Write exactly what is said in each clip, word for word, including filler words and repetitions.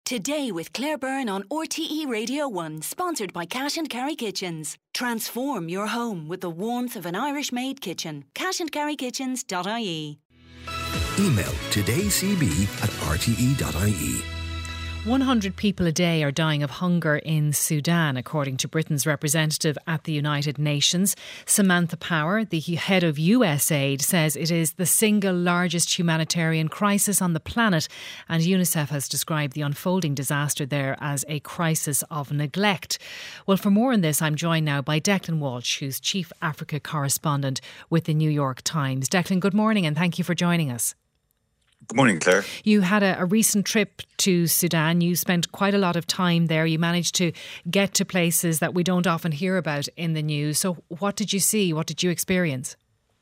Today with Claire Byrne on R T E Radio one, sponsored by Cash and Carry Kitchens. Transform your home with the warmth of an Irish-made kitchen. cash and carry kitchens dot I E. Email todaycb at r t e dot I E. one hundred people a day are dying of hunger in Sudan, according to Britain's representative at the United Nations. Samantha Power, the head of U S aid, says it is the single largest humanitarian crisis on the planet, and UNICEF has described the unfolding disaster there as a crisis of neglect. Well, for more on this, I'm joined now by Declan Walsh, who's Chief Africa Correspondent with the New York Times. Declan, good morning and thank you for joining us. Good morning, Claire. You had a, a recent trip to Sudan. You spent quite a lot of time there. You managed to get to places that we don't often hear about in the news. So what did you see? What did you experience?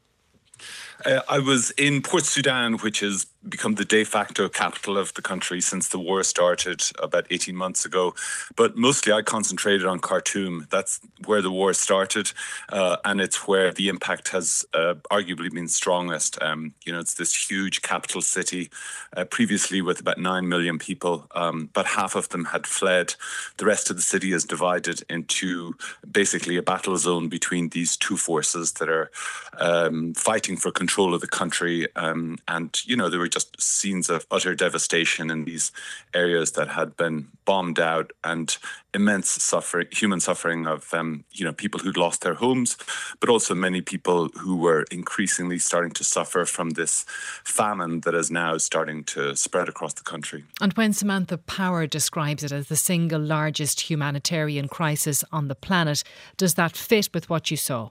Uh, I was in Port Sudan, which has become the de facto capital of the country since the war started about eighteen months ago. But mostly I concentrated on Khartoum. That's where the war started, uh, and it's where the impact has uh, arguably been strongest. Um, you know, it's this huge capital city, uh, previously with about nine million people, um, but half of them had fled. The rest of the city is divided into basically a battle zone between these two forces that are um, fighting for control of the country. Um, and, you know, there were just scenes of utter devastation in these areas that had been bombed out, and immense suffering, human suffering of, um, you know, people who'd lost their homes, but also many people who were increasingly starting to suffer from this famine that is now starting to spread across the country. And when Samantha Power describes it as the single largest humanitarian crisis on the planet, does that fit with what you saw?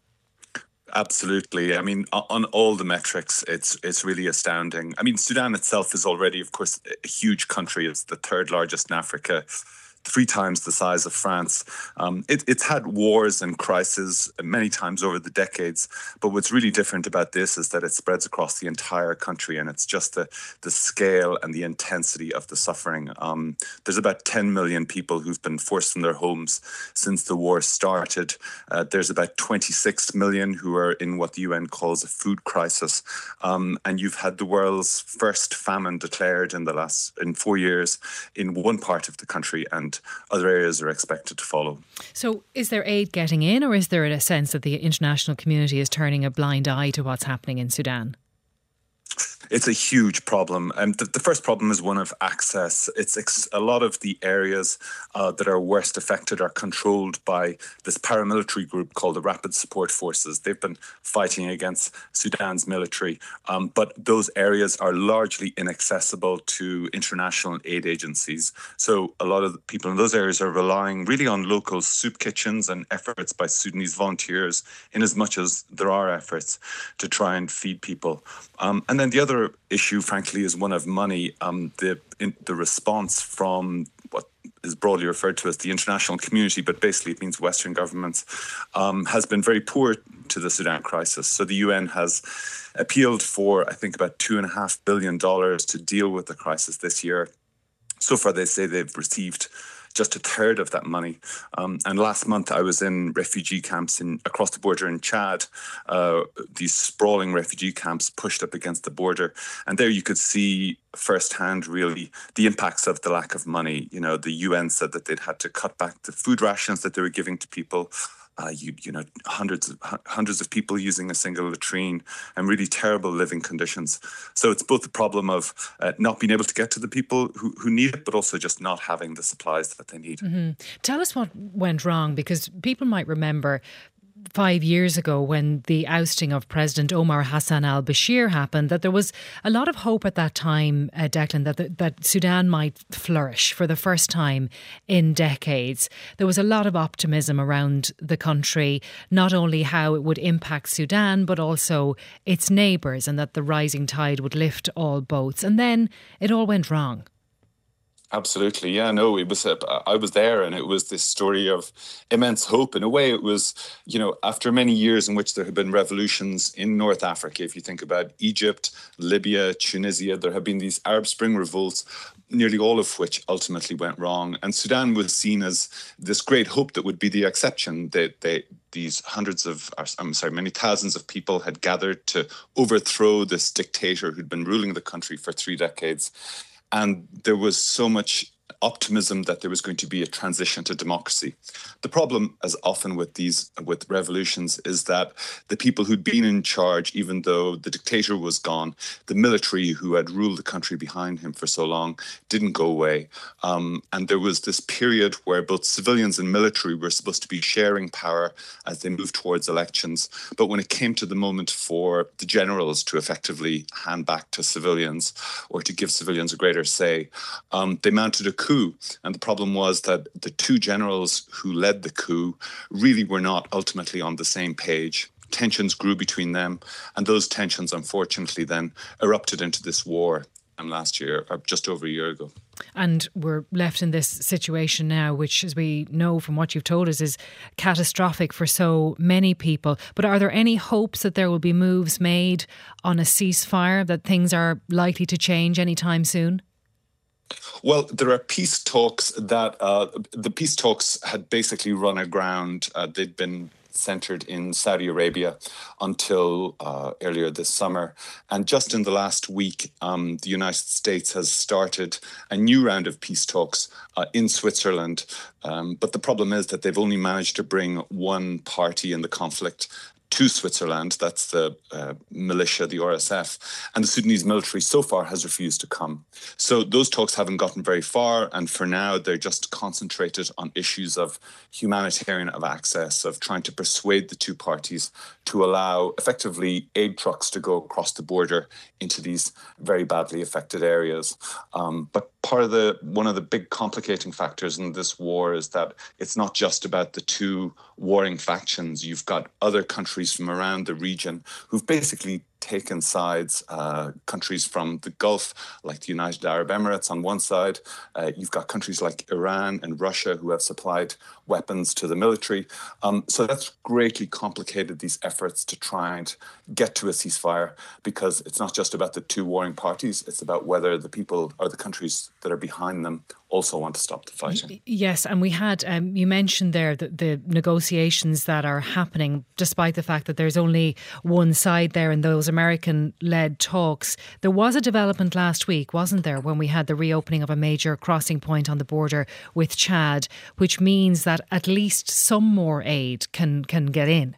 Absolutely. I mean, on all the metrics, it's it's really astounding. I mean, Sudan itself is already, of course, a huge country. It's the third largest in Africa, three times the size of France. Um, it, it's had wars and crises many times over the decades, but what's really different about this is that it spreads across the entire country, and it's just the, the scale and the intensity of the suffering. Um, there's about ten million people who've been forced from their homes since the war started. Uh, there's about twenty-six million who are in what the U N calls a food crisis. Um, and you've had the world's first famine declared in the last in four years in one part of the country, and other areas are expected to follow. So is there aid getting in, or is there a sense that the international community is turning a blind eye to what's happening in Sudan? It's a huge problem. And the, the first problem is one of access. It's ex- a lot of the areas uh, that are worst affected are controlled by this paramilitary group called the Rapid Support Forces. They've been fighting against Sudan's military, um, but those areas are largely inaccessible to international aid agencies. So a lot of the people in those areas are relying really on local soup kitchens and efforts by Sudanese volunteers, in as much as there are efforts to try and feed people. Um, and then the other issue, frankly, is one of money. Um, the in, the response from what is broadly referred to as the international community, but basically it means Western governments, um, has been very poor to the Sudan crisis. So the U N has appealed for, I think, about two and a half billion dollars to deal with the crisis this year. So far, they say they've received just a third of that money. Um, and last month I was in refugee camps in across the border in Chad, uh, these sprawling refugee camps pushed up against the border. And there you could see firsthand really the impacts of the lack of money. You know, the U N said that they'd had to cut back the food rations that they were giving to people. Uh, you, you know, hundreds of hundreds of people using a single latrine, and really terrible living conditions. So it's both the problem of uh, not being able to get to the people who, who need it, but also just not having the supplies that they need. Mm-hmm. Tell us what went wrong, because people might remember five years ago when the ousting of President Omar Hassan al-Bashir happened, that there was a lot of hope at that time, uh, Declan, that, the, that Sudan might flourish for the first time in decades. There was a lot of optimism around the country, not only how it would impact Sudan, but also its neighbours, and that the rising tide would lift all boats. And then it all went wrong. Absolutely. Yeah, no, it was, a, I was there, and it was this story of immense hope. In a way, it was, you know, after many years in which there have been revolutions in North Africa, if you think about Egypt, Libya, Tunisia, there have been these Arab Spring revolts, nearly all of which ultimately went wrong. And Sudan was seen as this great hope that would be the exception. They, they, these hundreds of, I'm sorry, many thousands of people had gathered to overthrow this dictator who'd been ruling the country for three decades. And there was so much optimism that there was going to be a transition to democracy. The problem, as often with these with revolutions, is that the people who'd been in charge, even though the dictator was gone, the military who had ruled the country behind him for so long didn't go away. Um, and there was this period where both civilians and military were supposed to be sharing power as they moved towards elections. But when it came to the moment for the generals to effectively hand back to civilians or to give civilians a greater say, um, they mounted a coup. And the problem was that the two generals who led the coup really were not ultimately on the same page. Tensions grew between them, and those tensions, unfortunately, then erupted into this war um, last year, or just over a year ago. And we're left in this situation now, which, as we know from what you've told us, is catastrophic for so many people. But are there any hopes that there will be moves made on a ceasefire, that things are likely to change anytime soon? Well, there are peace talks that uh, the peace talks had basically run aground. Uh, they'd been centred in Saudi Arabia until uh, earlier this summer. And just in the last week, um, the United States has started a new round of peace talks uh, in Switzerland. Um, but the problem is that they've only managed to bring one party in the conflict to Switzerland. That's the uh, militia, the R S F, and the Sudanese military so far has refused to come. So those talks haven't gotten very far, and for now they're just concentrated on issues of humanitarian of access, of trying to persuade the two parties to allow effectively aid trucks to go across the border into these very badly affected areas. Um, but part of the one of the big complicating factors in this war is that it's not just about the two warring factions. You've got other countries from around the region who've basically taken sides, uh, countries from the Gulf, like the United Arab Emirates on one side. Uh, you've got countries like Iran and Russia who have supplied weapons to the military. Um, so that's greatly complicated these efforts to try and get to a ceasefire, because it's not just about the two warring parties, it's about whether the people or the countries that are behind them also want to stop the fighting. Yes, and we had, um, you mentioned there that the negotiations that are happening, despite the fact that there's only one side there in those American-led talks. There was a development last week, wasn't there, when we had the reopening of a major crossing point on the border with Chad, which means that at least some more aid can, can get in.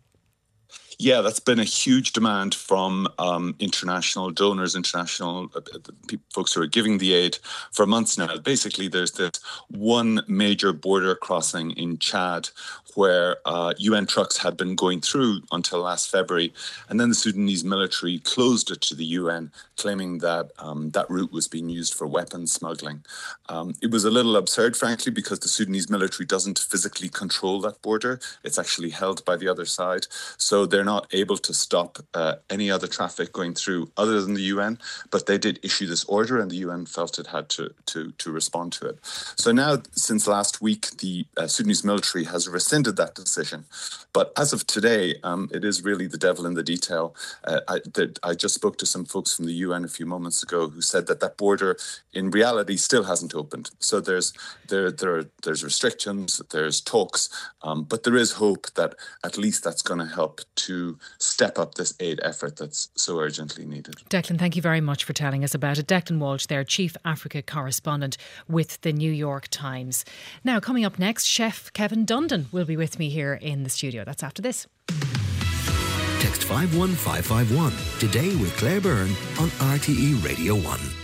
Yeah, that's been a huge demand from um, international donors, international uh, people, folks who are giving the aid for months now. Basically, there's this one major border crossing in Chad where uh, U N trucks had been going through until last February. And then the Sudanese military closed it to the U N, claiming that um, that route was being used for weapons smuggling. Um, it was a little absurd, frankly, because the Sudanese military doesn't physically control that border. It's actually held by the other side. So they're not able to stop uh, any other traffic going through other than the U N. But they did issue this order, and the U N felt it had to, to, to respond to it. So now, since last week, the uh, Sudanese military has rescinded that decision. But as of today, um, it is really the devil in the detail. Uh, I, the, I just spoke to some folks from the U N a few moments ago who said that that border in reality still hasn't opened. So there's there there are, there's restrictions, there's talks, um, but there is hope that at least that's going to help to step up this aid effort that's so urgently needed. Declan, thank you very much for telling us about it. Declan Walsh there, Chief Africa Correspondent with the New York Times. Now, coming up next, Chef Kevin Dundon will be with me here in the studio. That's after this. Text five one five five one today with Claire Byrne on R T E Radio one.